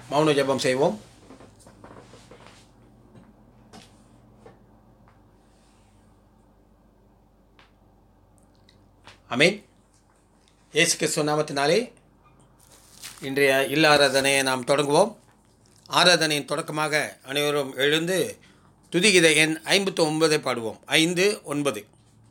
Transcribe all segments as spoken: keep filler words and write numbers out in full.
மௌன ஜெபம் செய்வோம். ஆமென். இயேசு கிறிஸ்து நாமத்தினாலே இன்றைய இல்ல ஆராதனையை நாம் தொடங்குவோம். ஆராதனையின் தொடக்கமாக அனைவரும் எழுந்து துதிகீத எண் ஐம்பத்தி ஒன்பதை பாடுவோம். ஐந்து ஒன்பது.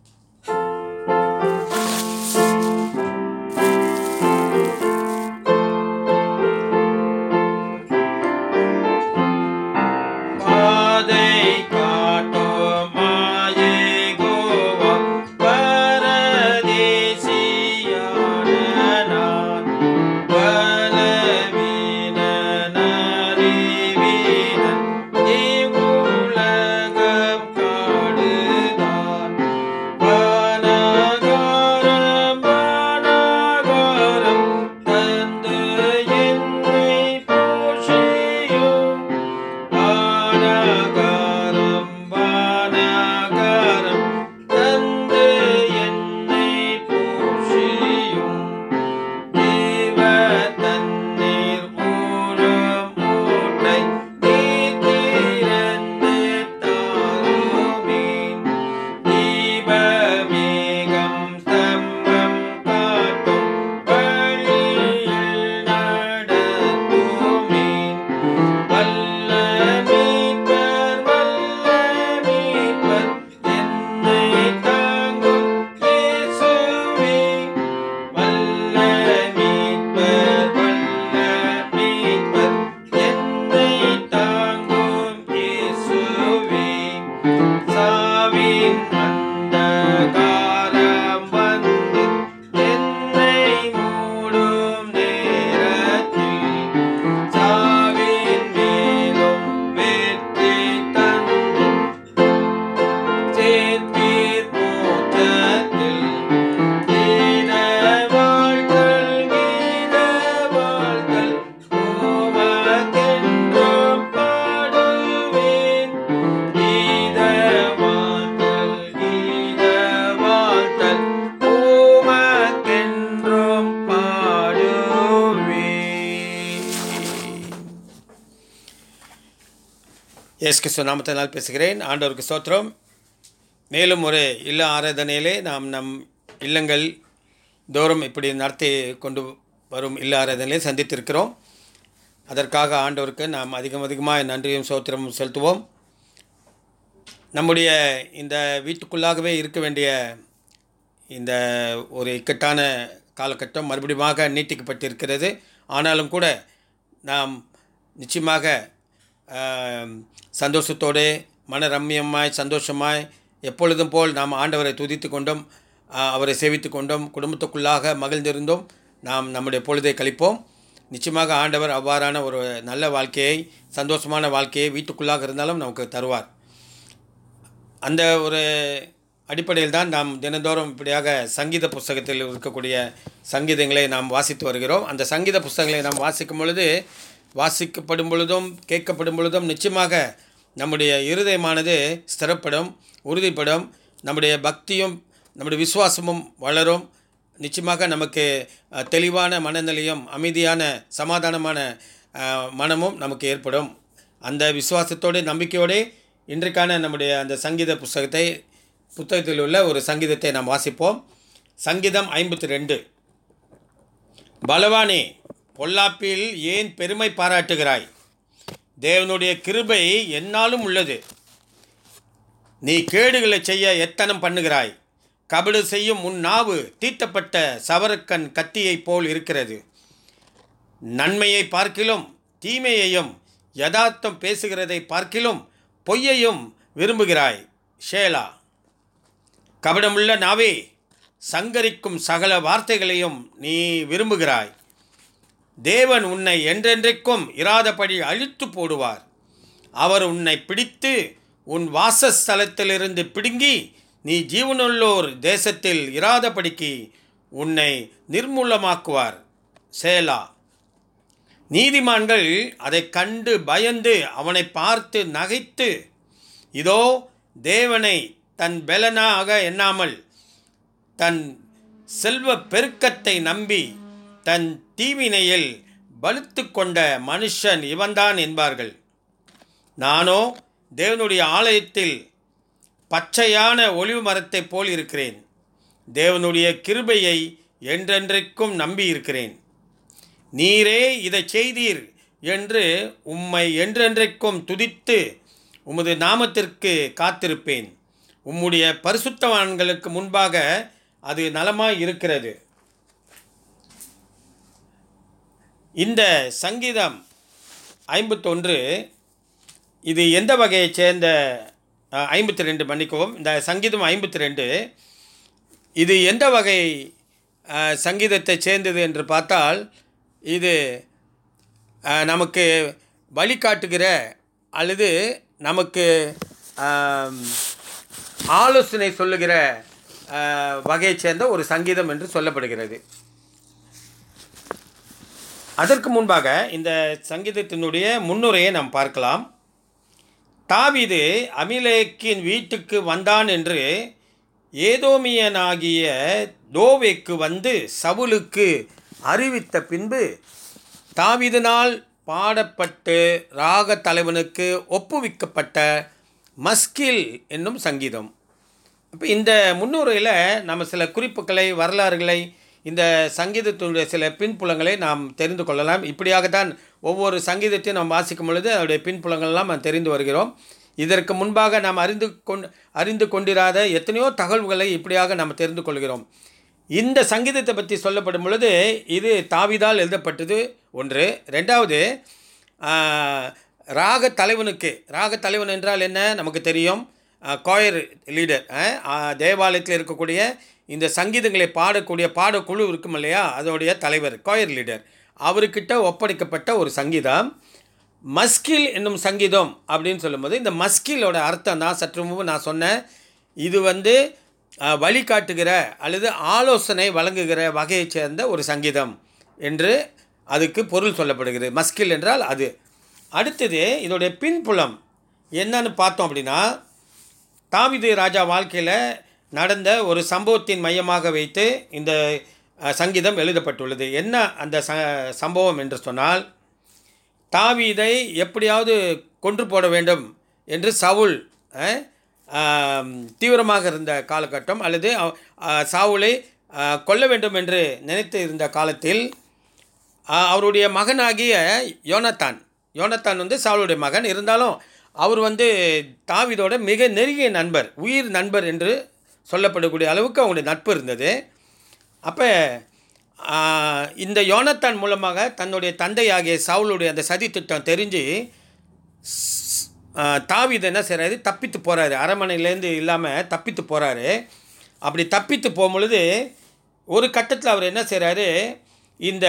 இயேசு கிறிஸ்து நாமத்தினால் பேசுகிறேன். ஆண்டவருக்கு ஸ்தோத்திரம். மேலும் ஒரு இல்ல ஆராதனையிலே நாம் நம் இல்லங்கள் தோறும் இப்படி நடத்தி கொண்டு வரும் இல்ல ஆராதனையிலே சந்தித்திருக்கிறோம். அதற்காக ஆண்டவருக்கு நாம் அதிகம் அதிகமாக நன்றியும் ஸ்தோத்திரமும் செலுத்துவோம். நம்முடைய இந்த வீட்டுக்குள்ளாகவே இருக்க வேண்டிய இந்த ஒரு இக்கட்டான காலகட்டம் மறுபடியும் நீட்டிக்கப்பட்டிருக்கிறது. ஆனாலும் கூட நாம் நிச்சயமாக சந்தோஷத்தோடு மன ரம்மியமாய் சந்தோஷமாய் எப்பொழுதும் போல் நாம் ஆண்டவரை துதித்து கொண்டும் அவரை சேவித்து கொண்டும் குடும்பத்துக்குள்ளாக மகிழ்ந்திருந்தோம் நாம் நம்முடைய பொழுதை கழிப்போம். நிச்சயமாக ஆண்டவர் அவ்வாறான ஒரு நல்ல வாழ்க்கையை, சந்தோஷமான வாழ்க்கையை வீட்டுக்குள்ளாக இருந்தாலும் நமக்கு தருவார். அந்த ஒரு அடிப்படையில் தான் நாம் தினந்தோறும் இப்படியாக சங்கீத புஸ்தகத்தில் இருக்கக்கூடிய சங்கீதங்களை நாம் வாசித்து வருகிறோம். அந்த சங்கீத புஸ்தகங்களை நாம் வாசிக்கும் பொழுது வாசிக்கப்படும் பொழுதும் கேட்கப்படும் பொழுதும் நிச்சயமாக நம்முடைய இருதயமானது ஸ்திரப்படும், உறுதிப்படும், நம்முடைய பக்தியும் நம்முடைய விசுவாசமும் வளரும். நிச்சயமாக நமக்கு தெளிவான மனநிலையும் அமைதியான சமாதானமான மனமும் நமக்கு ஏற்படும். அந்த விசுவாசத்தோடு நம்பிக்கையோடு இன்றைக்கான நம்முடைய அந்த சங்கீத புஸ்தகத்தை புத்தகத்தில் உள்ள ஒரு சங்கீதத்தை நாம் வாசிப்போம். சங்கீதம் ஐம்பத்தி ரெண்டு. பலவானே, பொல்லாப்பில் ஏன் பெருமை பாராட்டுகிறாய்? தேவனுடைய கிருபை எந்நாளும் உள்ளது. நீ கேடுகளை செய்ய எத்தனம் பண்ணுகிறாய். கபடு செய்யும் உன் நாவு தீட்டப்பட்ட சவரக்கன் கத்தியைப் போல் இருக்கிறது. நன்மையை பார்க்கிலும் தீமையையும் யதார்த்தம் பேசுகிறதை பார்க்கிலும் பொய்யையும் விரும்புகிறாய். ஷேலா. கபடமுள்ள நாவே, சங்கரிக்கும் சகல வார்த்தைகளையும் நீ விரும்புகிறாய். தேவன் உன்னை என்றென்றைக்கும் இராதபடி அழித்து போடுவார். அவர் உன்னை பிடித்து உன் வாசஸ்தலத்திலிருந்து பிடுங்கி நீ ஜீவனுள்ளோர் தேசத்தில் இராதபடிக்கு உன்னை நிர்மூலமாக்குவார். சேலா. நீதிமான்கள் அதை கண்டு பயந்து அவனை பார்த்து நகைத்து, இதோ தேவனை தன் பெலனாக எண்ணாமல் தன் செல்வ பெருக்கத்தை நம்பி தன் தீவினையில் பலுத்து கொண்ட மனுஷன் இவன்தான் என்பார்கள். நானோ தேவனுடைய ஆலயத்தில் பச்சையான ஒலிவு மரத்தைப் போல் இருக்கிறேன். தேவனுடைய கிருபையை என்றென்றைக்கும் நம்பி இருக்கிறேன். நீரே இதை செய்தீர் என்று உம்மை என்றென்றைக்கும் துதித்து உமது நாமத்திற்கு காத்திருப்பேன். உம்முடைய பரிசுத்தவான்களுக்கு முன்பாக அது நலமாய் இருக்கிறது. இந்த சங்கீதம் ஐம்பத்தொன்று இது எந்த வகையைச் சேர்ந்த ஐம்பத்தி ரெண்டு மன்னிக்கவும் இந்த சங்கீதம் ஐம்பத்தி ரெண்டு இது எந்த வகை சங்கீதத்தை சேர்ந்தது என்று பார்த்தால் இது நமக்கு வழிகாட்டுகிற அல்லது நமக்கு ஆலோசனை சொல்லுகிற வகையைச் சேர்ந்த ஒரு சங்கீதம் என்று சொல்லப்படுகிறது. அதற்கு முன்பாக இந்த சங்கீதத்தினுடைய முன்னுரையை நாம் பார்க்கலாம். தாவீது அபிமெலேக்கின் வீட்டுக்கு வந்தான் என்று ஏதோமியனாகிய தோவேக்கு வந்து சவுலுக்கு அறிவித்த பின்பு தாவீதினால் பாடப்பட்டு ராக தலைவனுக்கு ஒப்புவிக்கப்பட்ட மஸ்கில் என்னும் சங்கீதம். இப்போ இந்த முன்னுரையில் நம்ம சில குறிப்புகளை வரலாறுகளை இந்த சங்கீதத்தினுடைய சில பின்புலங்களை நாம் தெரிந்து கொள்ளலாம். இப்படியாகத்தான் ஒவ்வொரு சங்கீதத்தையும் நாம் வாசிக்கும் பொழுது அதனுடைய பின்புலங்கள்லாம் நாம் தெரிந்து வருகிறோம். இதற்கு முன்பாக நாம் அறிந்து கொண்டு அறிந்து கொண்டிராத எத்தனையோ தகவல்களை இப்படியாக நாம் தெரிந்து கொள்கிறோம். இந்த சங்கீதத்தை பற்றி சொல்லப்படும் பொழுது இது தாவீதால் எழுதப்பட்டது ஒன்று. ரெண்டாவது ராக தலைவனுக்கு, ராக தலைவன் என்றால் என்ன நமக்கு தெரியும், கோயர் லீடர், தேவாலயத்தில் இருக்கக்கூடிய இந்த சங்கீதங்களை பாடக்கூடிய பாடக்குழு இருக்கும் இல்லையா, அதோடைய தலைவர் கோயர் லீடர், அவர்கிட்ட ஒப்படைக்கப்பட்ட ஒரு சங்கீதம் மஸ்கில் என்னும் சங்கீதம் அப்படின்னு சொல்லும்போது இந்த மஸ்கிலோட அர்த்தம் தான் சற்று முன்பு நான் சொன்னேன். இது வந்து வழிகாட்டுகிற அல்லது ஆலோசனை வழங்குகிற வகையைச் சேர்ந்த ஒரு சங்கீதம் என்று அதுக்கு பொருள் சொல்லப்படுகிறது. மஸ்கில் என்றால் அது. அடுத்தது இதோடைய பின்புலம் என்னன்னு பார்த்தோம் அப்படின்னா, தாவீது ராஜா வாழ்க்கையில் நடந்த ஒரு சம்பவத்தின் மையமாக வைத்து இந்த சங்கீதம் எழுதப்பட்டுள்ளது. என்ன அந்த ச சம்பவம் என்று சொன்னால், தாவீதை எப்படியாவது கொன்று போட வேண்டும் என்று சவுல் தீவிரமாக இருந்த காலகட்டம் அல்லது சவுலை கொல்ல வேண்டும் என்று நினைத்து இருந்த காலத்தில் அவருடைய மகனாகிய யோனத்தான் யோனத்தான் வந்து சவுலுடைய மகன், இருந்தாலும் அவர் வந்து தாவீதோட மிக நெருங்கிய நண்பர், உயிர் நண்பர் என்று சொல்லப்படக்கூடிய அளவுக்கு அவங்களுடைய நட்பு இருந்தது. அப்போ இந்த யோனத்தான் மூலமாக தன்னுடைய தந்தையாகிய சவுலுடைய அந்த சதி திட்டம் தெரிஞ்சு தாவீது என்ன செய்கிறாரு, தப்பித்து போகிறாரு. அரண்மனையிலேருந்து இல்லாமல் தப்பித்து போகிறாரு. அப்படி தப்பித்து போகும்பொழுது ஒரு கட்டத்தில் அவர் என்ன செய்கிறாரு, இந்த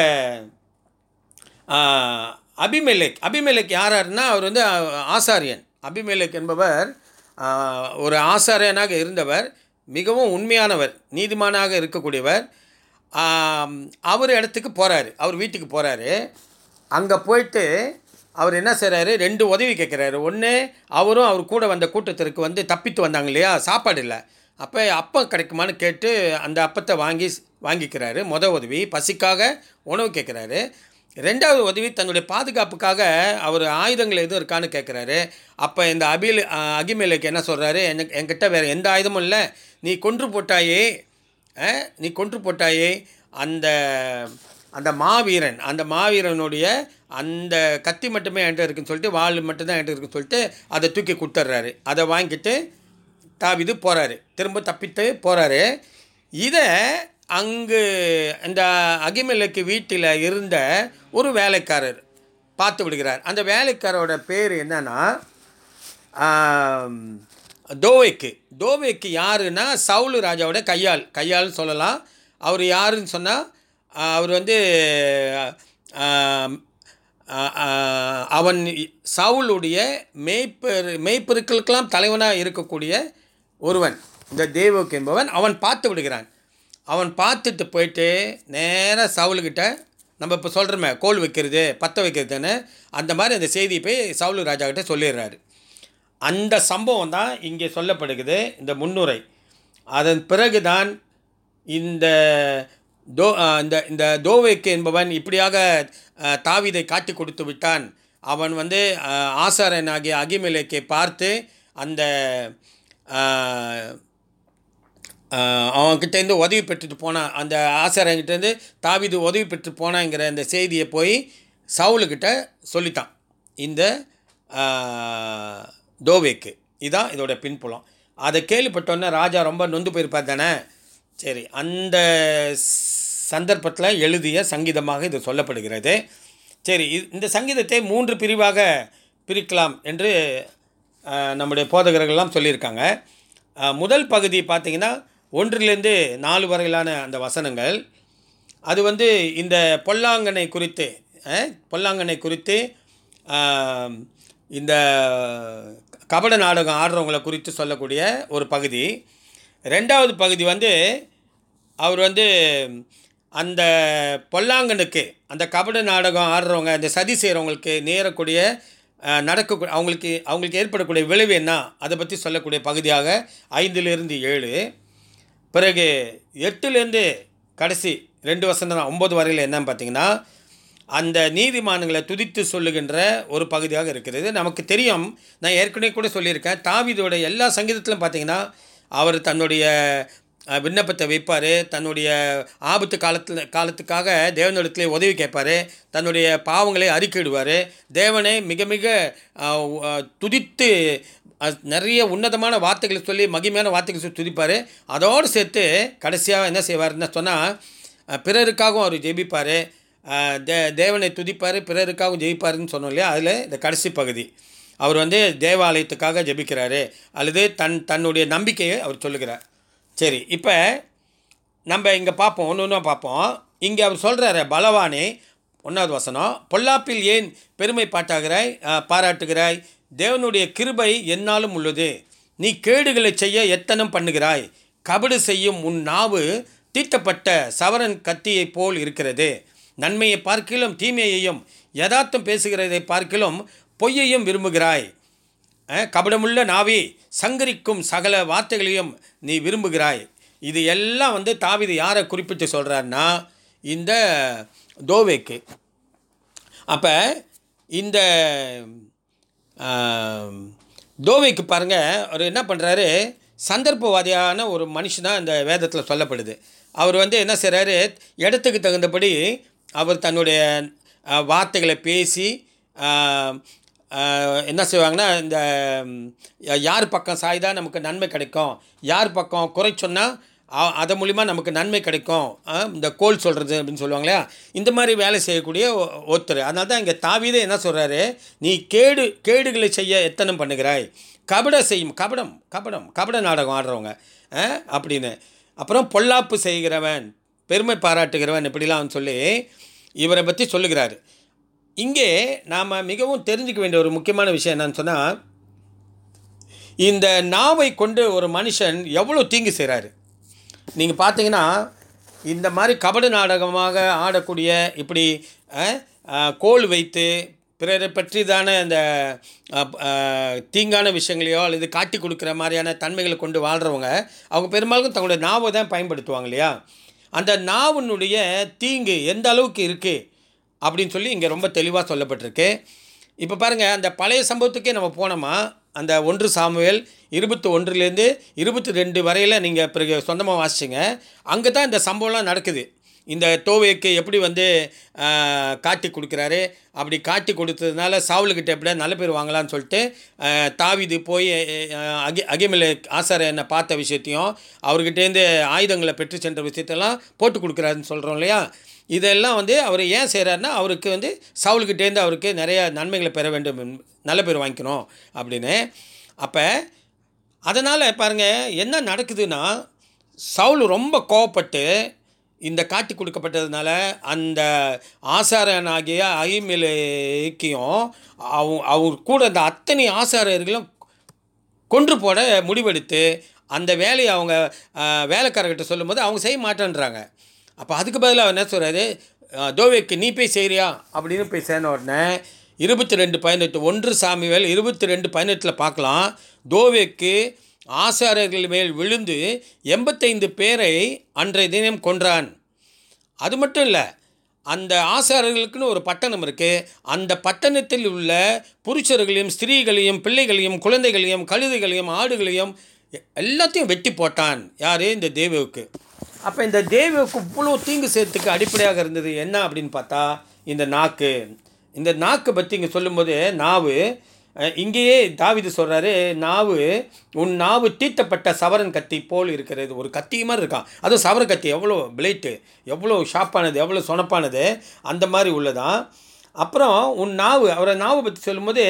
அபிமெலேக் அபிமெலேக் யாராருன்னா அவர் வந்து ஆசாரியன். அபிமெலேக் என்பவர் ஒரு ஆசாரியனாக இருந்தவர், மிகவும் உண்மையானவர், நீதிமானாக இருக்கக்கூடியவர். அவர் இடத்துக்கு போகிறாரு, அவர் வீட்டுக்கு போகிறாரு. அங்கே போயிட்டு அவர் என்ன செய்கிறாரு, ரெண்டு உதவி கேட்குறாரு. ஒன்று, அவரும் அவர் கூட வந்த கூட்டத்திற்கு வந்து தப்பித்து வந்தாங்க இல்லையா, சாப்பாடு இல்லை, அப்போ அப்பம் கிடைக்குமான்னு கேட்டு அந்த அப்பத்தை வாங்கி வாங்கிக்கிறாரு. மொதல் உதவி பசிக்காக உணவு கேட்குறாரு. ரெண்டாவது உதவி தன்னுடைய பாதுகாப்புக்காக அவர் ஆயுதங்கள் எதுவும் இருக்கான்னு கேட்குறாரு. அப்போ இந்த அபில் அகிமெலேக்கு என்ன சொல்கிறாரு, எனக்கு என்கிட்ட வேறு எந்த ஆயுதமும் இல்லை, நீ கொன்று போட்டாயே நீ கொன்று போட்டாயே அந்த அந்த மாவீரன் அந்த மாவீரனுடைய அந்த கத்தி மட்டுமே என்கிட்ட இருக்குன்னு சொல்லிட்டு, வாள் மட்டும்தான் என்கிட்ட இருக்குன்னு சொல்லிட்டு அதை தூக்கி கொடுத்துட்றாரு. அதை வாங்கிட்டு தாவீது போகிறாரு, திரும்ப தப்பித்து போகிறாரு. இதை அங்கு இந்த அகிமெலேக்கு வீட்டில் இருந்த ஒரு வேலைக்காரர் பார்த்து விடுகிறார். அந்த வேலைக்காரோட பேர் என்னன்னா தோவேக்கு. தோவேக்கு யாருன்னா சவுல் ராஜாவோட கையாள் கையாள்னு சொல்லலாம். அவர் யாருன்னு சொன்னால் அவர் வந்து அவன் சவுலுடைய மேய்ப்பர் மேய்ப்பருக்களுக்கெல்லாம் தலைவனாக இருக்கக்கூடிய ஒருவன் இந்த தேவோக் என்பவன். அவன் பார்த்து விடுகிறான். அவன் பார்த்துட்டு போயிட்டு நேராக சவுலுக்கிட்ட, நம்ம இப்போ சொல்கிறோமே கோல் வைக்கிறது பற்ற வைக்கிறதுன்னு, அந்த மாதிரி அந்த செய்தியை போய் சவுல் ராஜாக்கிட்ட சொல்லிடுறாரு. அந்த சம்பவம் தான் இங்கே சொல்லப்படுகிறது இந்த முன்னுரை. அதன் பிறகு தான் இந்த தோ அஹ், இந்த இந்த தோவேக்கு என்பவன் இப்படியாக அஹ், தாவீதை காட்டி கொடுத்து விட்டான். அவன் வந்து அஹ், ஆசாரனாகிய அகிமெலேக்கை பார்த்து அந்த அஹ், அஹ், அவன்கிட்டேருந்து உதவி பெற்றுட்டு போனான். அந்த ஆசாரங்கிட்டேருந்து தாவீது உதவி பெற்று போனாங்கிற அந்த செய்தியை போய் சவுலுக்கிட்ட சொல்லிட்டான் இந்த அஹ், தோவேக்கு. இதான் இதோட பின்புலம். அதை கேள்விப்பட்டோன்னே ராஜா ரொம்ப நொந்து போயிருப்பார் தானே. சரி, அந்த சந்தர்ப்பத்தில் எழுதிய சங்கீதமாக இது சொல்லப்படுகிறது. சரி, இ- இந்த சங்கீதத்தை மூன்று பிரிவாக பிரிக்கலாம் என்று அஹ், நம்முடைய போதகர்கள்லாம் சொல்லியிருக்காங்க. அஹ், முதல் பகுதி பார்த்திங்கன்னா ஒன்றிலிருந்து நாலு வரையிலான அந்த வசனங்கள், அது வந்து இந்த பொல்லாங்கனை குறித்து அஹ், பொல்லாங்கனை குறித்து அஹ், இந்த கபட நாடகம் ஆடுறவங்களை குறித்து சொல்லக்கூடிய ஒரு பகுதி. ரெண்டாவது பகுதி வந்து அவர் வந்து அந்த பொல்லாங்கனுக்கு, அந்த கபட நாடகம் ஆடுறவங்க, அந்த சதி செய்கிறவங்களுக்கு நேரக்கூடிய அஹ், நடக்க அவங்களுக்கு அவங்களுக்கு ஏற்படக்கூடிய விளைவு என்ன, அதை பற்றி சொல்லக்கூடிய பகுதியாக ஐந்திலிருந்து ஏழு. பிறகு எட்டுலேருந்து கடைசி ரெண்டு வசனம் தான், ஒம்பது வரையில் என்னன்னு பார்த்தீங்கன்னா அந்த நீதிமான்களை துதித்து சொல்லுகின்ற ஒரு பகுதியாக இருக்கிறது. நமக்கு தெரியும், நான் ஏற்கனவே கூட சொல்லியிருக்கேன், தாவீதோட எல்லா சங்கீதத்திலும் பார்த்தீங்கன்னா அவர் தன்னுடைய அஹ், விண்ணப்பத்தை வைப்பார். தன்னுடைய ஆபத்து காலத்தில் காலத்துக்காக தேவனிடத்திலே உதவி கேட்பார். தன்னுடைய பாவங்களை அறிக்கையிடுவார். தேவனை மிக மிக அஹ், அஹ், துதித்து அஹ், நிறைய உன்னதமான வார்த்தைகளை சொல்லி மகிமையான வார்த்தைகளை சொல்லி துதிப்பார். அதோடு சேர்த்து கடைசியாக என்ன செய்வார்னு சொன்னால் பிறருக்காகவும் அவர் ஜெபிப்பார். தே தேவனை துதிப்பார், பிறருக்காகவும் ஜெயிப்பாருன்னு சொன்னோம் இல்லையா. அதில் இந்த கடைசி பகுதி அவர் வந்து தேவாலயத்துக்காக ஜெபிக்கிறாரு, அல்லது தன் தன்னுடைய நம்பிக்கையை அவர் சொல்லுகிறார். சரி, இப்போ நம்ம இங்கே பார்ப்போம், ஒன்று ஒன்றா பார்ப்போம். இங்கே அவர் சொல்கிறாரு, பலவானே, ஒன்றாவது வசனம், பொல்லாப்பில் ஏன் பெருமை பாட்டாகிறாய் அஹ், பாராட்டுகிறாய்? தேவனுடைய கிருபை எந்நாளும் உள்ளது. நீ கேடுகளை செய்ய எத்தனம் பண்ணுகிறாய். கபடு செய்யும் உன் நாவு தீட்டப்பட்ட சவரன் கத்தியைப் போல் இருக்கிறது. நன்மையை பார்க்கிலும் தீமையையும் யதார்த்தம் பேசுகிறதை பார்க்கிலும் பொய்யையும் விரும்புகிறாய். அஹ், கபடமுள்ள நாவி சங்கரிக்கும் சகல வார்த்தைகளையும் நீ விரும்புகிறாய். இது எல்லாம் வந்து தாவீது யாரை குறிப்பிட்டு சொல்கிறாருன்னா இந்த தோவேக்கு. அப்போ இந்த ஆம், தோவேக்கு பாருங்கள், அவர் என்ன பண்ணுறாரு, சந்தர்ப்பவாதியான ஒரு மனுஷனாக இந்த வேதத்தில் சொல்லப்படுது. அவர் வந்து என்ன செய்கிறாரு, இடத்துக்கு தகுந்தபடி அவர் தன்னுடைய அஹ், வார்த்தைகளை பேசி ஆஹ், ஆஹ், என்ன செய்வாங்கன்னா, இந்த ம், யார் பக்கம் சாய்தா நமக்கு நன்மை கிடைக்கும், யார் பக்கம் குறை சொன்னால் அது மூலிமா நமக்கு நன்மை கிடைக்கும், ஆஹ், இந்த கோல் சொல்கிறது அப்படின்னு சொல்லுவாங்க இல்லையா, இந்த மாதிரி வேலை செய்யக்கூடிய ஒ- ஒருத்தர். அதனால தான் இங்கே தாவீதே என்ன சொல்கிறாரு, நீ கேடு கேடுகளை செய்ய எத்தனம் பண்ணுகிறாய். கபட செய்யும் கபடம் கபடம் கபட நாடகம் ஆடுறவங்க அஹ், அப்படின்னு. அப்புறம் பொல்லாப்பு செய்கிறவன், பெருமை பாராட்டுகிறவன், இப்படிலாம் சொல்லி இவரை பற்றி சொல்லுகிறாரு. இங்கே நாம் மிகவும் தெரிஞ்சுக்க வேண்டிய ஒரு முக்கியமான விஷயம் என்னன்னு சொன்னால், இந்த நாவை கொண்டு ஒரு மனுஷன் எவ்வளோ தீங்கு செய்கிறாரு. நீங்கள் பார்த்தீங்கன்னா இந்த மாதிரி கபட நாடகமாக ஆடக்கூடிய, இப்படி அஹ், அஹ், கோல் வைத்து பிறரை பற்றி தானே அந்த அஹ், அஹ், தீங்கான விஷயங்களையோ அல்லது காட்டி கொடுக்குற மாதிரியான தன்மைகளை கொண்டு வாழ்கிறவங்க, அவங்க பெரும்பாலும் தங்களுடைய நாவை தான் பயன்படுத்துவாங்க இல்லையா. அந்த நாவினுடைய தீங்கு எந்த அளவுக்கு இருக்குது அப்படின்னு சொல்லி இங்கே ரொம்ப தெளிவாக சொல்லப்பட்டிருக்கு. இப்போ பாருங்கள், அந்த பழைய சம்பவத்துக்கே நம்ம போனோமா, அந்த ஒன்று சாமுவேல் இருபத்தி ஒன்றுலேருந்து இருபத்தி ரெண்டு வரையில் நீங்கள் பிறகு சொந்தமாக வாசிச்சிங்க. அங்கே தான் இந்த சம்பவம்லாம் நடக்குது. இந்த தோவேக்கு எப்படி வந்து ஆஹ், காட்டி கொடுக்குறாரு, அப்படி காட்டி கொடுத்ததுனால சாவுலுக்கிட்ட எப்படியா நல்ல பேர் வாங்கலான்னு சொல்லிட்டு ஆஹ், தாவீது போய் ஆஹ், அகி அகிமெலே ஆசாரியனை பார்த்த விஷயத்தையும் அவர்கிட்டேருந்து ஆயுதங்களை பெற்று சென்ற விஷயத்தெல்லாம் போட்டு கொடுக்குறாருன்னு சொல்கிறோம் இல்லையா. இதெல்லாம் வந்து அவர் ஏன் செய்கிறாருன்னா, அவருக்கு வந்து சவுலுக்கிட்டேருந்து அவருக்கு நிறைய நன்மைகளை பெற வேண்டும், நல்ல பேர் வாங்கிக்கணும் அப்படின்னு. அப்போ அதனால் பாருங்கள் என்ன நடக்குதுன்னா, சவுல் ரொம்ப கோவப்பட்டு இந்த காட்டி கொடுக்கப்பட்டதுனால அந்த ஆசாரியனாகிய அகிமெலேக்கையும் அவ அவர் கூட அந்த அத்தனை ஆசாரியர்களும் கொன்று போட முடிவெடுத்து அந்த வேலையை அவங்க அஹ், வேலைக்காரர்கிட்ட சொல்லும்போது அவங்க செய்ய மாட்டேன்றாங்க. அப்போ அதுக்கு பதிலாக அவர் என்ன சொல்கிறாரு, தோவேக்கு நீ போய் செய்கிறியா அப்படின்னு போய் சேர்ந்த உடனே இருபத்தி ரெண்டு பதினெட்டு ஒன்று சாமுவேல் இருபத்தி ரெண்டு பதினெட்டில் பார்க்கலாம். தோவேக்கு ஆசாரியர்கள் மேல் விழுந்து எண்பத்தைந்து பேரை அன்றைய தினம் கொன்றான். அது மட்டும் இல்லை, அந்த ஆசாரியர்களுக்குன்னு ஒரு பட்டணம் இருக்குது. அந்த பட்டணத்தில் உள்ள புருஷர்களையும் ஸ்திரீகளையும் பிள்ளைகளையும் குழந்தைகளையும் கழுதைகளையும் ஆடுகளையும் எ- எல்லாத்தையும் வெட்டி போட்டான். யார்? இந்த தேவவுக்கு. அப்போ இந்த தேவவுக்கு இவ்வளோ தீங்கு செய்யறதுக்கு அடிப்படையாக இருந்தது என்ன அப்படின்னு பார்த்தா இந்த நாக்கு. இந்த நாக்கு பற்றி இங்கே சொல்லும்போது நாவு, அஹ், இங்கேயே தாவீது சொல்கிறாரு, நாவு உன் நாவு தீட்டப்பட்ட சவரன் கத்தி போல் இருக்கிறது. ஒரு கத்தி மாதிரி இருக்கான். அதுவும் சவர கத்தி எவ்வளோ பிளேட்டு, எவ்வளோ ஷார்ப்பானது, எவ்வளோ சொனப்பானது, அந்த மாதிரி உள்ளதான். அப்புறம் உன் நாவு, அவரை நாவை பற்றி சொல்லும்போது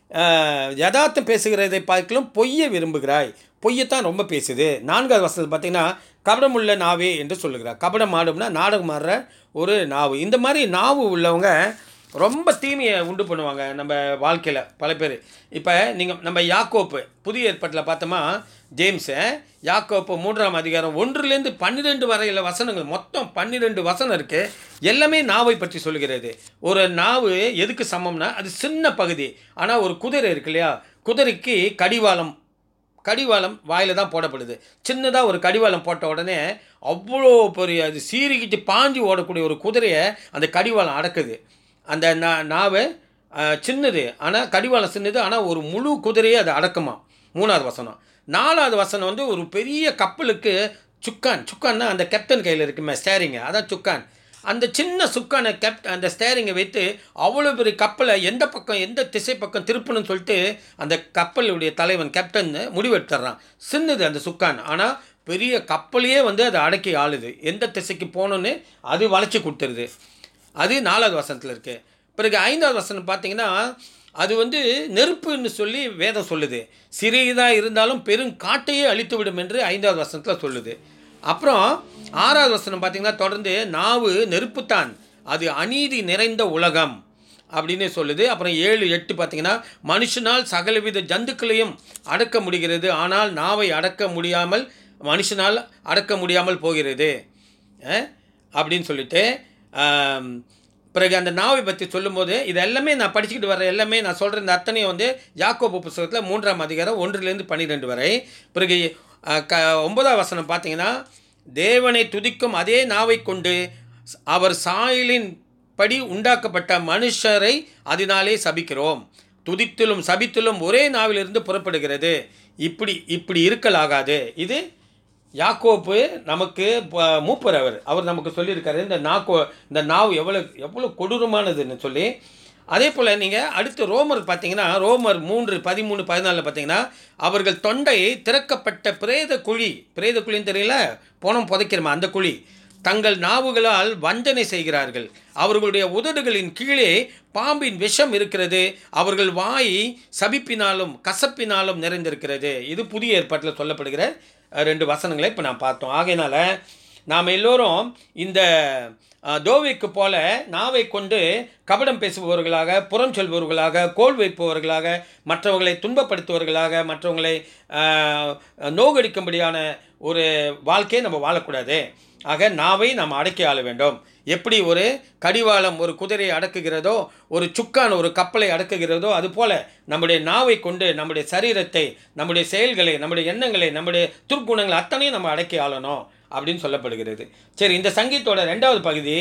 அஹ், யதார்த்தம் பேசுகிறதை பார்க்கலும் பொய்யை விரும்புகிறாய். பொய்யத்தான் ரொம்ப பேசுது. நான்காவது வசனத்தில் பார்த்தீங்கன்னா கபடமுள்ள நாவே என்று சொல்லுகிறார். கபடம் ஆடும்னா நாடகம் ஆடுற ஒரு நாவு. இந்த மாதிரி நாவு உள்ளவங்க ரொம்ப தீமையை உண்டு பண்ணுவாங்க நம்ம வாழ்க்கையில் பல பேர். இப்போ நீங்கள் நம்ம யாக்கோப்பு புதிய ஏற்பாட்டில் பார்த்தோமா, ஜேம்ஸை யாக்கோப்பு மூன்றாம் அதிகாரம் ஒன்றுலேருந்து பன்னிரெண்டு வரையில் வசனங்கள், மொத்தம் பன்னிரெண்டு வசனம் இருக்குது. எல்லாமே நாவை பற்றி சொல்கிறது. ஒரு நாவு எதுக்கு சமம்னா அது சின்ன பகுதி. ஆனால் ஒரு குதிரை இருக்கு இல்லையா, குதிரைக்கு கடிவாளம் கடிவாளம் வாயில் தான் போடப்படுது. சின்னதாக ஒரு கடிவாளம் போட்ட உடனே அவ்வளோ பெரிய அது சீறிக்கிட்டு பாஞ்சு ஓடக்கூடிய ஒரு குதிரையை அந்த கடிவாளம் அடக்குது. அந்த நா நாவை அஹ், சின்னது, ஆனால் கடிவாளம் சின்னது, ஆனால் ஒரு முழு குதிரையை அது அடக்குமா. மூணாவது வசனம். நாலாவது வசனம் வந்து ஒரு பெரிய கப்பலுக்கு சுக்கான். சுக்கான்னா அந்த கேப்டன் கையில் இருக்குமே ஸ்டேரிங்க, அதான் சுக்கான். அந்த சின்ன சுக்கானை கேப்ட் அந்த ஸ்டேரிங்கை வைத்து அவ்வளோ பெரிய கப்பலை எந்த பக்கம் எந்த திசை பக்கம் திருப்பணும்னு சொல்லிட்டு அந்த கப்பலுடைய தலைவன் கேப்டன் முடிவெடுத்துறான். சின்னது அந்த சுக்கான், ஆனால் பெரிய கப்பலையே வந்து அதை அடக்கி ஆளுது. எந்த திசைக்கு போகணுன்னு அது வளைச்சி கொடுத்துருது. அது நாலாவது வசனத்தில் இருக்குது. பிறகு ஐந்தாவது வசனம் பார்த்தீங்கன்னா அது வந்து நெருப்புன்னு சொல்லி வேதம் சொல்லுது. சிறியதாக இருந்தாலும் பெரும் காட்டையே அழித்து விடும் என்று ஐந்தாவது வசனத்தில் சொல்லுது. அப்புறம் ஆறாவது வசனம் பார்த்தீங்கன்னா தொடர்ந்து நாவு நெருப்புத்தான், அது அநீதி நிறைந்த உலகம் அப்படின்னு சொல்லுது. அப்புறம் ஏழு எட்டு பார்த்தீங்கன்னா மனுஷனால் சகலவித ஜந்துக்களையும் அடக்க முடிகிறது, ஆனால் நாவை அடக்க முடியாமல் மனுஷனால் அடக்க முடியாமல் போகிறது அஹ், அப்படின்னு சொல்லிட்டு ஆம், பிறகு அந்த நாவை பற்றி சொல்லும்போது இது எல்லாமே நான் படிச்சுக்கிட்டு வர எல்லாமே நான் சொல்கிற இந்த அத்தனையும் வந்து யாக்கோபு புத்தகத்தில் மூன்றாம் அதிகாரம் ஒன்றுலேருந்து பன்னிரெண்டு வரை. பிறகு அஹ், க ஒன்பதாம் வசனம் பார்த்தீங்கன்னா தேவனை துதிக்கும் அதே நாவை கொண்டு அவர் சாயலின் படி உண்டாக்கப்பட்ட மனுஷரை அதனாலே சபிக்கிறோம். துதித்திலும் சபித்திலும் ஒரே நாவிலிருந்து புறப்படுகிறது. இப்படி இப்படி இருக்கலாகாது. இது யாக்கோப்பு நமக்கு ப- மூப்பர் அவர் அவர் நமக்கு சொல்லியிருக்காரு இந்த நாக்கோ இந்த நாவு எவ்வளோ எவ்வளோ கொடூரமானதுன்னு சொல்லி. அதே போல் நீங்கள் அடுத்து ரோமர் பார்த்தீங்கன்னா ரோமர் மூன்று பதிமூணு பதினாலில் பார்த்தீங்கன்னா அவர்கள் தொண்டை திறக்கப்பட்ட பிரேத குழி, பிரேத குழின்னு தெரியல, போனம் புதைக்கிறோமா அந்த குழி, தங்கள் நாவுகளால் வஞ்சனை செய்கிறார்கள். அவர்களுடைய உதடுகளின் கீழே பாம்பின் விஷம் இருக்கிறது. அவர்கள் வாய் சபிப்பினாலும் கசப்பினாலும் நிறைந்திருக்கிறது. இது புதிய ஏற்பாட்டில் சொல்லப்படுகிற அஹ், ரெண்டு வசனங்களை இப்போ நான் பார்த்தோம். ஆகையினால நாம் எல்லோரும் இந்த அஹ், தோவைக்கு போல நாவை கொண்டு கபடம் பேசுபவர்களாக, புறம் சொல்பவர்களாக, கோல் வைப்பவர்களாக, மற்றவர்களை துன்பப்படுத்துவர்களாக, மற்றவங்களை அஹ், நோகடிக்கும்படியான ஒரு வாழ்க்கையை நம்ம வாழக்கூடாது. ஆக நாவை நாம் அடக்கி ஆள வேண்டும். எப்படி ஒரு கடிவாளம் ஒரு குதிரையை அடக்குகிறதோ, ஒரு சுக்கான் ஒரு கப்பலை அடக்குகிறதோ, அதுபோல் நம்முடைய நாவை கொண்டு நம்முடைய சரீரத்தை, நம்முடைய செயல்களை, நம்முடைய எண்ணங்களை, நம்முடைய துர்க்குணங்களை அத்தனையும் நம்ம அடக்கி ஆளணும் அப்படின்னு சொல்லப்படுகிறது. சரி, இந்த சங்கீத்தோட ரெண்டாவது பகுதி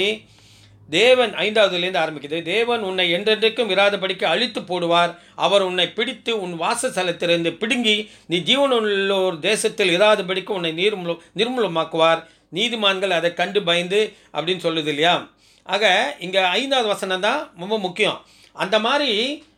தேவன் ஐந்தாவதுலேருந்து ஆரம்பிக்குது. தேவன் உன்னை என்றென்றைக்கும் இராதபடிக்கு அழித்து போடுவார். அவர் உன்னை பிடித்து உன் வாசஸ்தலத்திலிருந்து பிடுங்கி நீ ஜீவனுள்ளோர் தேசத்தில் இராதபடிக்கு உன்னை நீர்மூல நிர்மூலமாக்குவார். நீதிமான்கள் அதை கண்டு பயந்து அப்படின்னு சொல்லுது இல்லையா. ஆக இங்கே ஐந்தாவது வசனம் தான் ரொம்ப முக்கியம். அந்த மாதிரி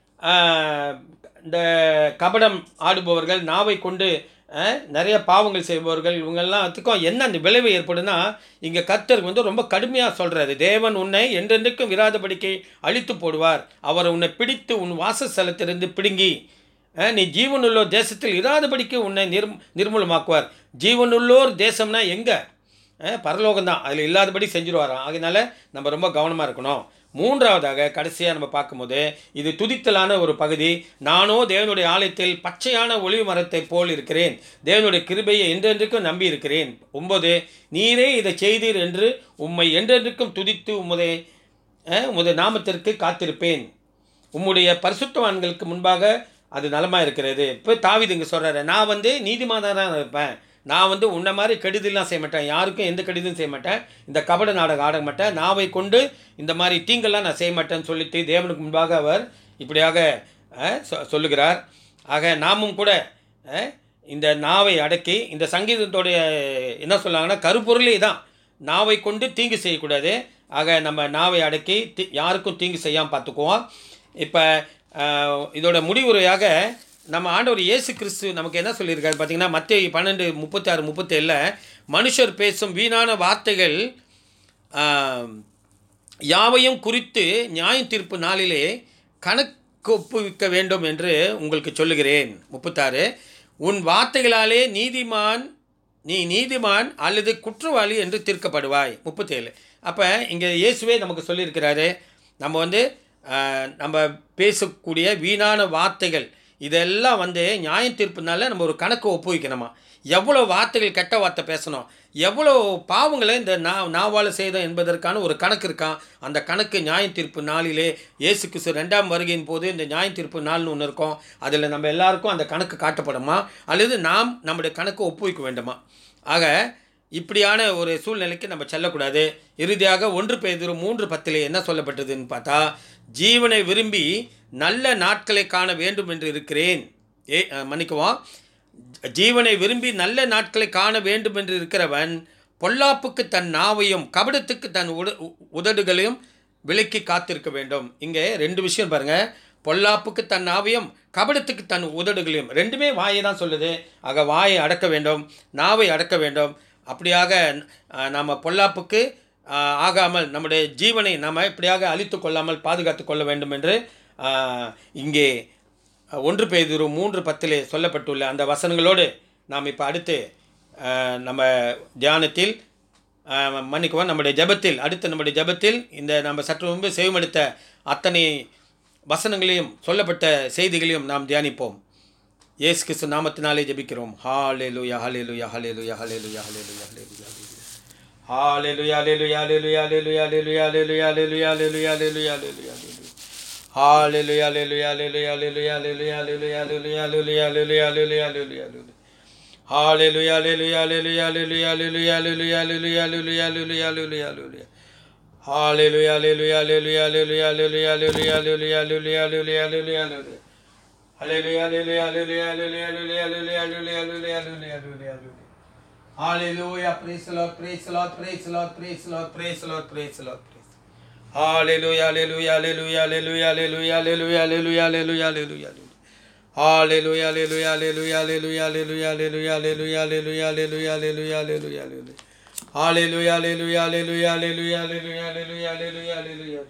ஆஹ், இந்த கபடம் ஆடுபவர்கள், நாவை கொண்டு அஹ், நிறைய பாவங்கள் செய்பவர்கள், இவங்கெல்லாத்துக்கும் என்ன அந்த விளைவு ஏற்படுனா இங்கே கர்த்தர் வந்து ரொம்ப கடுமையாக சொல்கிறாரு. தேவன் உன்னை என்றென்றைக்கும் விராதபடிக்கை அழித்து போடுவார். அவர் உன்னை பிடித்து உன் வாசஸ்தலத்திலிருந்து பிடுங்கி அஹ், நீ ஜீவனுள்ளோர் தேசத்தில் இராதபடிக்கு உன்னை நிர் நிர்மூலமாக்குவார். ஜீவனுள்ளோர் தேசம்னா எங்கே? பரலோகம்தான், அதில் இல்லாதபடி செஞ்சுருவாராம். அதனால நம்ம ரொம்ப கவனமாக இருக்கணும். மூன்றாவதாக கடைசியாக நம்ம பார்க்கும்போது இது துதித்தலான ஒரு பகுதி. நானோ தேவனுடைய ஆலயத்தில் பச்சையான ஒளிவு மரத்தை போல் இருக்கிறேன், தேவனுடைய கிருபையை என்றென்றைக்கும் நம்பி இருக்கிறேன். ஒன்பது, நீரே இதை செய்தீர் என்று உம்மை என்றென்றைக்கும் துதித்து உம்முடைய உம்முடைய நாமத்திற்கு காத்திருப்பேன். உம்முடைய பரிசுத்தவான்களுக்கு முன்பாக அது நலமாக இருக்கிறது. இப்போ தாவீது இங்கே சொல்கிறாரு, நான் வந்து நீதிமானாக இருப்பேன், நான் வந்து உன்னை மாதிரி கெடுதலாம் செய்ய மாட்டேன், யாருக்கும் எந்த கெடுதலும் செய்ய மாட்டேன், இந்த கபட நாடகம் ஆட மாட்டேன், நாவை கொண்டு இந்த மாதிரி தீங்கெல்லாம் நான் செய்ய மாட்டேன்னு சொல்லிட்டு தேவனுக்கு முன்பாக அவர் இப்படியாக சொல்லுகிறார். ஆக நாமும் கூட இந்த நாவை அடக்கி, இந்த சங்கீதத்தோடைய என்ன சொல்லாங்கன்னா கருப்பொருளே தான், நாவை கொண்டு தீங்கு செய்யக்கூடாது. ஆக நம்ம நாவை அடக்கி தி யாருக்கும் தீங்கு செய்யாமல் பார்த்துக்குவோம். இப்போ இதோட முடிவுரையாக நம்ம ஆண்டவர் இயேசு கிறிஸ்து நமக்கு என்ன சொல்லியிருக்காரு பார்த்தீங்கன்னா, மத்தேயு பன்னெண்டு முப்பத்தி ஆறு முப்பத்தேழில் மனுஷர் பேசும் வீணான வார்த்தைகள் யாவையும் குறித்து நியாய தீர்ப்பு நாளிலே கணக்கு ஒப்புவிக்க வேண்டும் என்று உங்களுக்கு சொல்லுகிறேன். முப்பத்தாறு, உன் வார்த்தைகளாலே நீதிமான் நீ நீதிமான் அல்லது குற்றவாளி என்று தீர்க்கப்படுவாய். முப்பத்தேழு. அப்போ இங்கே இயேசுவே நமக்கு சொல்லியிருக்கிறாரு, நம்ம வந்து நம்ம பேசக்கூடிய வீணான வார்த்தைகள் இதெல்லாம் வந்து நியாய தீர்ப்புனால நம்ம ஒரு கணக்கு ஒப்புவிக்கணுமா. எவ்வளோ வார்த்தைகள் கெட்ட வார்த்தை பேசணும், எவ்வளோ பாவங்களை இந்த நா நாவால் செய்தோம் என்பதற்கான ஒரு கணக்கு இருக்கான். அந்த கணக்கு நியாய தீர்ப்பு நாளிலே இயேசு கிறிஸ்து ரெண்டாம் வருகையின் போது இந்த நியாய தீர்ப்பு நாள்னு ஒன்று இருக்கும். அதில் நம்ம எல்லாருக்கும் அந்த கணக்கு காட்டப்படுமா, அல்லது நாம் நம்முடைய கணக்கு ஒப்புவிக்க வேண்டுமா? ஆக இப்படியான ஒரு சூழ்நிலைக்கு நம்ம செல்லக்கூடாது. இறுதியாக ஒன்று பேதுரு மூன்று பத்திலே என்ன சொல்லப்பட்டதுன்னு பார்த்தா, ஜீவனை விரும்பி நல்ல நாட்களை காண வேண்டும் என்று இருக்கிறேன். ஏ மன்னிக்குவோம் ஜீவனை விரும்பி நல்ல நாட்களை காண வேண்டும் என்று இருக்கிறவன் பொல்லாப்புக்கு தன் நாவையும் கபடத்துக்கு தன் உட உதடுகளையும் விலக்கி காத்திருக்க வேண்டும். இங்கே ரெண்டு விஷயம் பாருங்கள், பொல்லாப்புக்கு தன் நாவையும் கபடத்துக்கு தன் உதடுகளையும், ரெண்டுமே வாயை தான் சொல்லுது. ஆக வாயை அடக்க வேண்டும், நாவை அடக்க வேண்டும். அப்படியாக நாம் பொல்லாப்புக்கு ஆகாமல் நம்முடைய ஜீவனை நாம் இப்படியாக அழித்து கொள்ளாமல் பாதுகாத்து கொள்ள வேண்டும் என்று இங்கே ஒன்று பேதுரு மூன்று பத்திலே சொல்லப்பட்டுள்ள அந்த வசனங்களோடு நாம் இப்போ அடுத்து நம்ம தியானத்தில் மன்னிக்குவோம் நம்முடைய ஜெபத்தில் அடுத்து நம்முடைய ஜெபத்தில் இந்த நம்ம சற்று முன்பு செவிமடுத்த அத்தனை வசனங்களையும் சொல்லப்பட்ட செய்திகளையும் நாம் தியானிப்போம். இயேசு கிறிஸ்து நாமத்தினாலே ஜெபிக்கிறோம். ஹல்லேலூயா ஹல்லேலூயா ஹல்லேலூயா ஹல்லேலூயா ஹல்லேலூயா ஹல்லேலூயா ஹல்லேலூயா ஹல்லேலூயா ஹல்லேலூயா ஹல்லேலூயா ஹல்லேலூயா ஹல்லேலூயா ஹல்லேலூயா ஹல்லேலூயா ஹல்லேலூயா ஹல்லேலூயா Hallelujah, hallelujah, hallelujah, hallelujah, hallelujah, hallelujah, hallelujah, hallelujah, hallelujah, hallelujah, hallelujah. Hallelujah, hallelujah, hallelujah, hallelujah, hallelujah, hallelujah, hallelujah, hallelujah, hallelujah, hallelujah, hallelujah. Hallelujah, hallelujah, hallelujah, hallelujah, hallelujah, hallelujah, hallelujah, hallelujah, hallelujah, hallelujah, hallelujah. Hallelujah, hallelujah, hallelujah, hallelujah, hallelujah, hallelujah, hallelujah, hallelujah, hallelujah, hallelujah. Hallelujah, praise the Lord, praise the Lord, praise the Lord, praise the Lord, praise the Lord, praise the Lord. Hallelujah, hallelujah, hallelujah, hallelujah, hallelujah, hallelujah, hallelujah, hallelujah, hallelujah. Hallelujah, hallelujah, hallelujah, hallelujah, hallelujah, hallelujah, hallelujah, hallelujah, hallelujah, hallelujah, hallelujah, hallelujah. Hallelujah, hallelujah, hallelujah, hallelujah, hallelujah, hallelujah, hallelujah, hallelujah.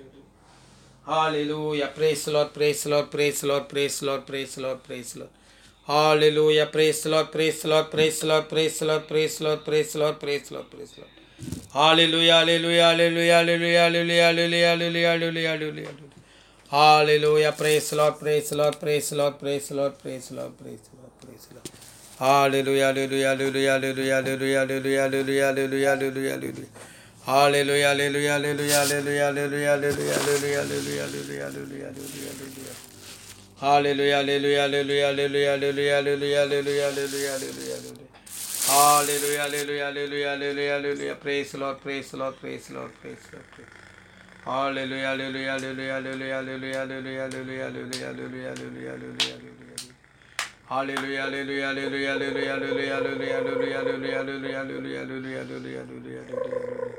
Hallelujah, praise the Lord, praise the Lord, praise the Lord, praise the Lord, praise the Lord, praise the Lord. Hallelujah, praise the Lord, praise the Lord, praise the Lord, praise the Lord, praise the Lord, praise the Lord, praise the Lord, praise the Lord. Hallelujah, hallelujah, hallelujah, hallelujah, hallelujah, hallelujah, hallelujah, hallelujah, hallelujah. Hallelujah, praise the Lord, praise the Lord, praise the Lord, praise the Lord, praise the Lord, praise the Lord, praise the Lord. Hallelujah, hallelujah, hallelujah, hallelujah, hallelujah, hallelujah, hallelujah, hallelujah, hallelujah, hallelujah. Hallelujah, hallelujah, hallelujah, hallelujah, hallelujah, hallelujah, hallelujah, hallelujah, hallelujah, hallelujah, hallelujah. Hallelujah, hallelujah, hallelujah, hallelujah, hallelujah, hallelujah, hallelujah, hallelujah, hallelujah. Hallelujah, hallelujah, hallelujah, hallelujah, hallelujah. Praise the Lord, praise the Lord, praise the Lord, praise the Lord. Hallelujah, hallelujah, hallelujah, hallelujah, hallelujah, hallelujah, hallelujah, hallelujah, hallelujah, hallelujah, hallelujah. Hallelujah, hallelujah, hallelujah, hallelujah, hallelujah, hallelujah, hallelujah, hallelujah, hallelujah, hallelujah, hallelujah, hallelujah, hallelujah.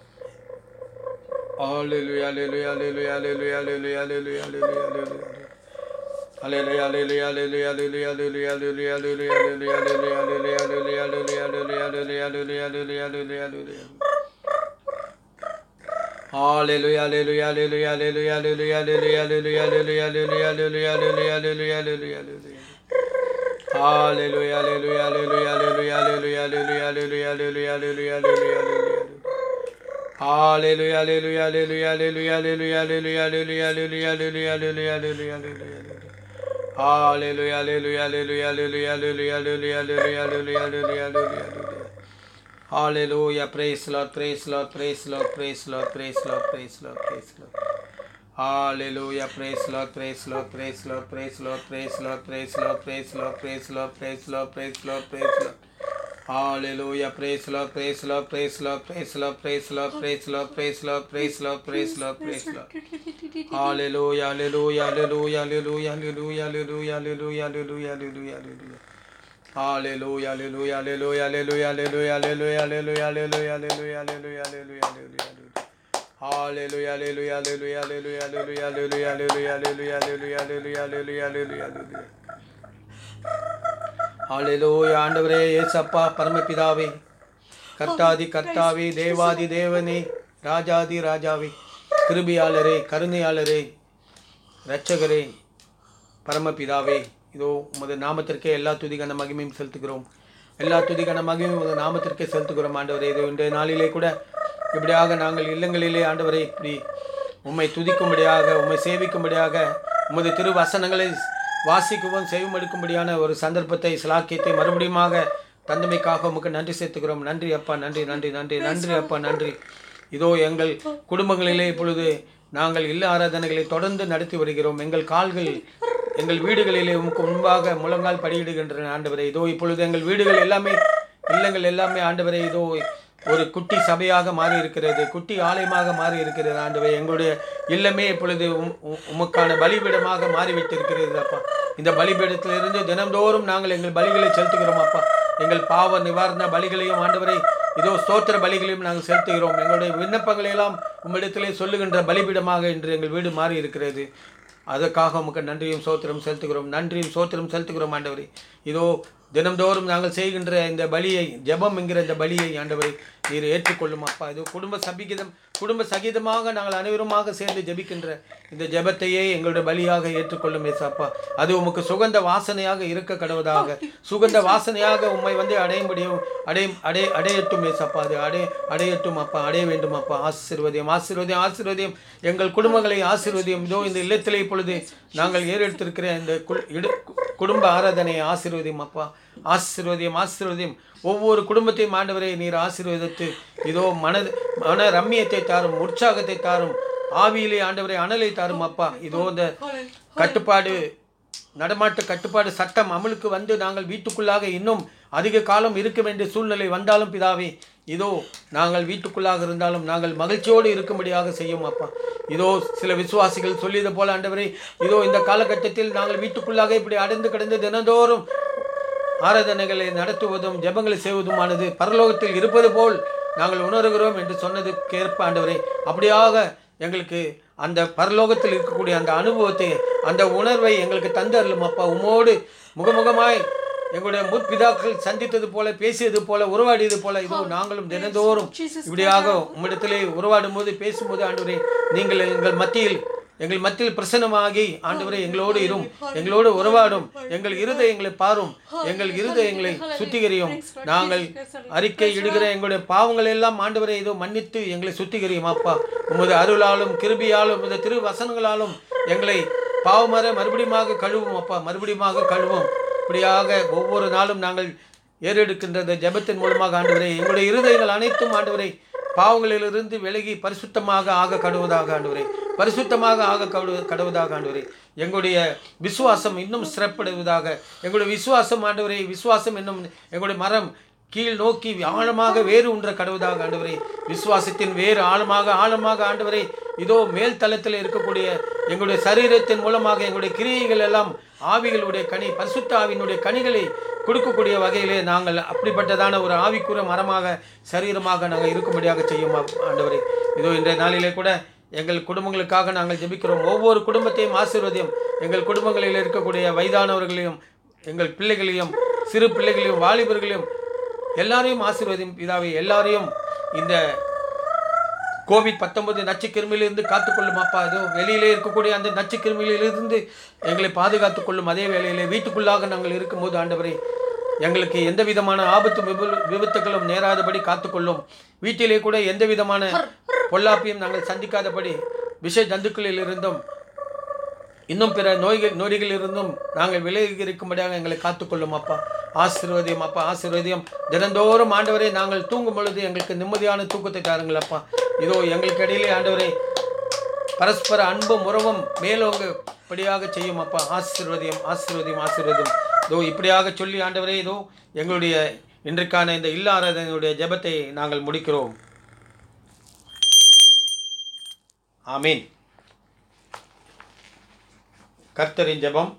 Hallelujah, hallelujah, hallelujah, hallelujah, hallelujah, hallelujah, hallelujah. Hallelujah, hallelujah, hallelujah, hallelujah, hallelujah, hallelujah, hallelujah, hallelujah, hallelujah, hallelujah, hallelujah, hallelujah, hallelujah, hallelujah, hallelujah. Hallelujah, hallelujah, hallelujah, hallelujah, hallelujah, hallelujah, hallelujah, hallelujah, hallelujah, hallelujah, hallelujah, hallelujah, hallelujah. Hallelujah, hallelujah, hallelujah, hallelujah, hallelujah, hallelujah, hallelujah, hallelujah, hallelujah, hallelujah. Hallelujah, hallelujah, hallelujah, hallelujah, hallelujah, hallelujah, hallelujah, hallelujah, hallelujah, hallelujah, hallelujah. Hallelujah, hallelujah, hallelujah, hallelujah, hallelujah, hallelujah, hallelujah, hallelujah, hallelujah, hallelujah. Hallelujah, praise the Lord, praise the Lord, praise the Lord, praise the Lord, praise the Lord, praise the Lord, praise the Lord. Hallelujah, praise the Lord, praise the Lord, praise the Lord, praise the Lord, praise the Lord, praise the Lord, praise the Lord, praise the Lord, praise the Lord, praise the Lord, praise the Lord. Hallelujah. Praise Lord, praise Lord, praise Lord, praise Lord, praise Lord, praise Lord, praise Lord, praise Lord, praise Lord, praise Lord. Hallelujah, hallelujah, hallelujah, hallelujah, hallelujah, hallelujah, hallelujah, hallelujah, hallelujah, hallelujah. Hallelujah, hallelujah, hallelujah, hallelujah, hallelujah, hallelujah, hallelujah, hallelujah, hallelujah, hallelujah, hallelujah, hallelujah. Hallelujah, hallelujah, hallelujah, hallelujah, hallelujah, hallelujah, hallelujah, hallelujah, hallelujah, hallelujah, hallelujah, hallelujah, hallelujah. ஹalleluya. ஆண்டவரே இயேசப்பா பரமபிதாவே, கர்த்தாதி கர்த்தாவே, தேவாதி தேவனே, ராஜாதி ராஜாவே, கிருபையாளரே, கருணையாளரே, இரட்சகரே, பரமபிதாவே, இதோ உமது நாமத்திற்கே எல்லா துதிகன மகிமையும் செலுத்துகிறோம். எல்லா துதிகன மகிமையும் உமது நாமத்திற்கே செலுத்துகிறோம் ஆண்டவரே. இது இன்றைய நாளிலே கூட இப்படியாக நாங்கள் இல்லங்களிலே ஆண்டவரே இப்படி உம்மை துதிக்கும்படியாக, உம்மை சேவிக்கும்படியாக, உமது திரு வசனங்களை வாசிக்கவும் செய்வமெடுக்கும்படியான ஒரு சந்தர்ப்பத்தை சிலாக்கியத்தை மறுபடியுமாக தந்தமைக்காக உமக்கு நன்றி சேர்த்துக்கிறோம். நன்றி அப்பா, நன்றி நன்றி நன்றி நன்றி அப்பா, நன்றி. இதோ எங்கள் குடும்பங்களிலே இப்பொழுது நாங்கள் இல்ல ஆராதனைகளை தொடர்ந்து நடத்தி வருகிறோம். எங்கள் கால்கள் எங்கள் வீடுகளிலே உமக்கு முன்பாக முழங்கால் படியிடுகின்றன ஆண்டவரே. இதோ இப்பொழுது எங்கள் வீடுகள் எல்லாமே, இல்லங்கள் எல்லாமே ஆண்டவரே இதோ ஒரு குட்டி சபையாக மாறி இருக்கிறது, குட்டி ஆலயமாக மாறி இருக்கிறது ஆண்டவரே. எங்களுடைய இல்லமே இப்பொழுது உமக்கான பலிபீடமாக மாறிவிட்டிருக்கிறது அப்பா. இந்த பலிபீடத்திலிருந்து தினந்தோறும் நாங்கள் எங்கள் பலிகளை செலுத்துகிறோம் அப்பா. எங்கள் பாவ நிவாரண பலிகளையும் ஆண்டவரை இதோ ஸ்தோத்திர பலிகளையும் நாங்கள் செலுத்துகிறோம். எங்களுடைய விண்ணப்பங்களை எல்லாம் உம்மிடத்திலே சொல்லுகின்ற பலிபீடமாக இன்று எங்கள் வீடு மாறி இருக்கிறது. அதற்காக உமக்கு நன்றியும் சோத்திரம் செலுத்துகிறோம், நன்றியும் சோத்திரம் செலுத்துகிறோம் ஆண்டவரே. இதோ தினந்தோறும் நாங்கள் செய்கின்ற இந்த பலியை, ஜெபம் என்கிற இந்த பலியை ஆண்டவரை நீர் ஏற்றுக்கொள்ளும் அப்பா. இது குடும்ப சபிகிதம் குடும்ப சகிதமாக நாங்கள் அனைவருமாக சேர்ந்து ஜெபிக்கின்ற இந்த ஜெபத்தையே எங்களுடைய பலியாக ஏற்றுக்கொள்ளும் ஏசப்பா. அது உமக்கு சுகந்த வாசனையாக இருக்க கடவுதாக, சுகந்த வாசனையாக உம்மை வந்து அடையும்படியும் அடைய அடைய அடையட்டும் ஏசப்பா. அது அடைய அடையட்டும் அப்பா, அடைய வேண்டும் அப்பா. ஆசீர்வதியம் ஆசீர்வதியம் ஆசீர்வதியம் எங்கள் குடும்பங்களை ஆசீர்வதியம். இதோ இந்த இல்லத்திலே இப்பொழுது நாங்கள் ஏறெடுத்திருக்கிற இந்த குடும்ப ஆராதனையை ஆசீர்வதியம் அப்பா. ஆசீர்வதியம் ஆசீர்வதியம் ஒவ்வொரு குடும்பத்தையும் ஆண்டவரை நீர் ஆசீர்வதித்து இதோ மனது மன ரம்மியத்தை தாரும், உற்சாகத்தை தாரும், ஆவியிலே ஆண்டவரை அனலை தாரும் அப்பா. இதோ இந்த கட்டுப்பாடு, நடமாட்ட கட்டுப்பாடு சட்டம் அமலுக்கு வந்து நாங்கள் வீட்டுக்குள்ளாக இன்னும் அதிக காலம் இருக்க வேண்டிய சூழ்நிலை வந்தாலும் பிதாவே, இதோ நாங்கள் வீட்டுக்குள்ளாக இருந்தாலும் நாங்கள் மகிழ்ச்சியோடு இருக்கும்படியாக செய்யும் அப்பா. இதோ சில விசுவாசிகள் சொல்லியது போல ஆண்டவரை, இதோ இந்த காலகட்டத்தில் நாங்கள் வீட்டுக்குள்ளாக இப்படி அடைந்து கிடந்து தினந்தோறும் ஆராதனைகளை நடத்துவதும் ஜெபங்களை செய்வதுமானது பரலோகத்தில் இருப்பது போல் நாங்கள் உணர்கிறோம் என்று சொன்னதுக்கு ஏற்ப ஆண்டவரே, அப்படியாக எங்களுக்கு அந்த பரலோகத்தில் இருக்கக்கூடிய அந்த அனுபவத்தை, அந்த உணர்வை எங்களுக்கு தந்தருளும் அப்பா. உமோடு முகமுகமாய் எங்களுடைய முற்பிதாக்கள் சந்தித்தது போல, பேசியது போல, உருவாடியது போல இதோ நாங்களும் தினந்தோறும் இப்படியாக உம்மிடத்திலே உருவாடும் போது, பேசும்போது ஆண்டவரே நீங்கள் எங்கள் மத்தியில் எங்கள் மத்தியில் பிரசன்னமாகி ஆண்டவரே எங்களோடு இரும், எங்களோடு உறவாடும், எங்கள் இருதயங்களை பாரும், எங்கள் இருதயங்களை சுத்திகரியும். நாங்கள் அறிக்கை இடுகிற எங்களுடைய பாவங்கள் எல்லாம் ஆண்டவரை இதோ மன்னித்து எங்களை சுத்திகரியும் அப்பா. உமது அருளாலும் கிருபியாலும் உமது திரு வசனங்களாலும் எங்களை பாவமர மறுபடியுமாக கழுவும் அப்பா, மறுபடியுமாக கழுவும். இப்படியாக ஒவ்வொரு நாளும் நாங்கள் ஏறெடுக்கின்ற இந்த ஜெபத்தின் மூலமாக ஆண்டவரை எங்களுடைய இருதயங்கள் அனைத்தும் ஆண்டவரை பாவங்களிலிருந்து விலகி பரிசுத்தமாக ஆக கடுவதாக ஆண்டவரே, பரிசுத்தமாக ஆக கடு கடுவதாக ஆண்டவரே. எங்களுடைய விசுவாசம் இன்னும் சிறப்படுவதாக. எங்களுடைய விசுவாசம் ஆண்டவரே, விசுவாசம் என்னும் எங்களுடைய மரம் கீழ் நோக்கி ஆழமாக வேறு உன்ற கடவுதாக ஆண்டவரே. விசுவாசத்தின் வேறு ஆழமாக ஆழமாக ஆண்டவரே இதோ மேல் தளத்தில் இருக்கக்கூடிய எங்களுடைய சரீரத்தின் மூலமாக எங்களுடைய கிரியைகள் எல்லாம் ஆவிகளுடைய கனி, பரிசுத்த ஆவியினுடைய கனிகளை கொடுக்கக்கூடிய வகையிலே நாங்கள் அப்படிப்பட்டதான ஒரு ஆவிக்குற மரமாக சரீரமாக நாங்கள் இருக்கும்படியாக செய்யும் ஆண்டவரே. இதோ இன்றைய நாளிலே கூட எங்கள் குடும்பங்களுக்காக நாங்கள் ஜெபிக்கிறோம். ஒவ்வொரு குடும்பத்தையும் ஆசீர்வதியும். எங்கள் குடும்பங்களில் இருக்கக்கூடிய வயதானவர்களையும், எங்கள் பிள்ளைகளையும், சிறு பிள்ளைகளையும், வாலிபர்களையும் எல்லாரையும் ஆசீர்வதியும் பிதாவே. எல்லாரையும் இந்த கோவிட் பத்தொன்பது நச்சுக்கிருமியிலிருந்து காத்துக்கொள்ளும் அப்பா. இதோ வெளியிலே இருக்கக்கூடிய அந்த நச்சுக்கிருமியிலிருந்து எங்களை பாதுகாத்து கொள்ளும். அதே வேளையிலே வீட்டுக்குள்ளாக நாங்கள் இருக்கும்போது ஆண்டவரே எங்களுக்கு எந்த விதமான ஆபத்து விபு விபத்துகளும் நேராதபடி காத்துக்கொள்ளும். வீட்டிலே கூட எந்த விதமான பொல்லாப்பையும் நாங்கள் சந்திக்காதபடி விஷ ஜந்துக்களில் இருந்தும் இன்னும் பிற நோய்கள் நொடிகள் இருந்தும் நாங்கள் விலகி இருக்கும்படியாக எங்களை காத்துக்கொள்ளும் அப்பா. ஆசீர்வதியம் அப்பா, ஆசீர்வதியம். தினந்தோறும் ஆண்டவரை நாங்கள் தூங்கும் பொழுது எங்களுக்கு நிம்மதியான தூக்கத்தை தாருங்கள் அப்பா. இதோ எங்களுக்கு இடையிலே ஆண்டவரை பரஸ்பர அன்பும் உறவும் மேலோங்க இப்படியாக செய்யும் அப்பா. ஆசீர்வதியம் ஆசீர்வதியம் ஆசீர்வதியம். இதோ இப்படியாக சொல்லி ஆண்டவரே இதோ எங்களுடைய இன்றைக்கான இந்த இல்ல ஆராதனையுடைய ஜெபத்தை நாங்கள் முடிக்கிறோம். ஆமீன். கர்த்தரின் ஜெபம்.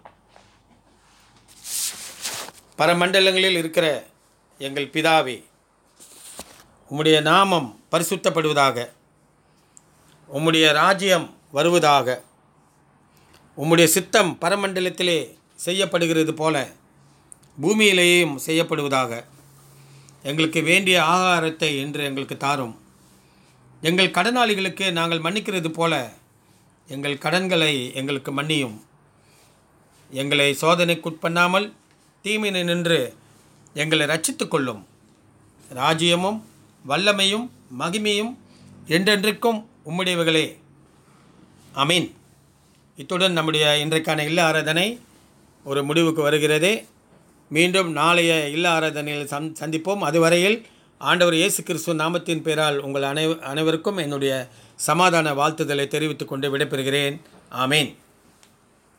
பரமண்டலங்களில் இருக்கிற எங்கள் பிதாவே, உம்முடைய நாமம் பரிசுத்தப்படுவதாக, உம்முடைய ராஜ்யம் வருவதாக, உம்முடைய சித்தம் பரமண்டலத்திலே செய்யப்படுகிறது போல பூமியிலேயும் செய்யப்படுவதாக. எங்களுக்கு வேண்டிய ஆகாரத்தை இன்று எங்களுக்கு தாரும். எங்கள் கடனாளிகளுக்கு நாங்கள் மன்னிக்கிறது போல எங்கள் கடன்களை எங்களுக்கு மன்னியும். எங்களை சோதனைக்குட்பண்ணாமல் தீமையை நின்று எங்களை ரட்சித்துக் கொள்ளும். ராஜ்யமும் வல்லமையும் மகிமையும் என்றென்றைக்கும் உம்முடையவைகளே. ஆமீன். இத்துடன் நம்முடைய இன்றைக்கான இல்ல ஆராதனை ஒரு முடிவுக்கு வருகிறது. மீண்டும் நாளைய இல்ல ஆராதனையில் சந் சந்திப்போம். அதுவரையில் ஆண்டவர் இயேசு கிறிஸ்துவ நாமத்தின் பெயரால் உங்கள் அனை அனைவருக்கும் என்னுடைய சமாதான வாழ்த்துதலை தெரிவித்துக் கொண்டு விடைபெறுகிறேன். ஆமீன்.